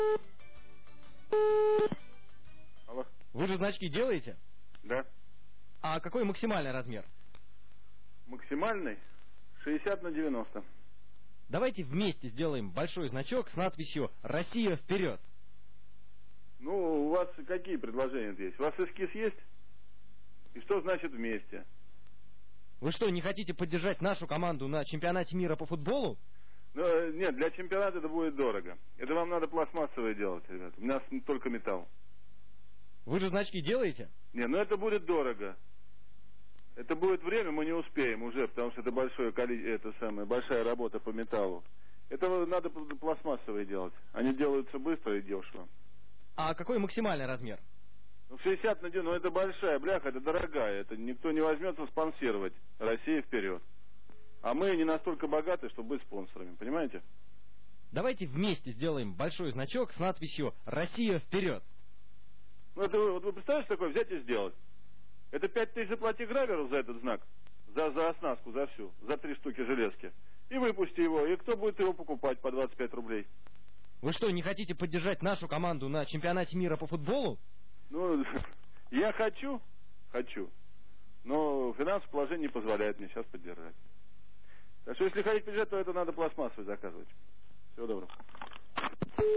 Алло. Вы же значки делаете? Да. А какой максимальный размер? Максимальный 60×90. Давайте вместе сделаем большой значок с надписью «Россия вперед». Ну, у вас какие предложения есть? У вас эскиз есть? И что значит вместе? Вы что, не хотите поддержать нашу команду на чемпионате мира по футболу? Ну, нет, для чемпионата это будет дорого. Это вам надо пластмассовое делать, ребята. У нас только металл. Вы же значки делаете? Не, ну это будет дорого. Это будет время, мы не успеем уже, потому что это большая работа по металлу. Это надо пластмассовое делать. Они делаются быстро и дешево. А какой максимальный размер? Ну, 60×90, ну это большая бляха, это дорогая. Это никто не возьмется спонсировать. Россия вперед. А мы не настолько богаты, чтобы быть спонсорами, понимаете? Давайте вместе сделаем большой значок с надписью «Россия вперед». Ну, это вот вы представляете, что такое взять и сделать? Это 5000 заплати граверу за этот знак, за оснастку, за всю, за 3 штуки железки. И выпусти его, и кто будет его покупать по 25 рублей? Вы что, не хотите поддержать нашу команду на чемпионате мира по футболу? Ну, я хочу, но финансовое положение не позволяет мне сейчас поддержать. Так что если хотите поддержать, то это надо пластмассовый заказывать. Всего доброго.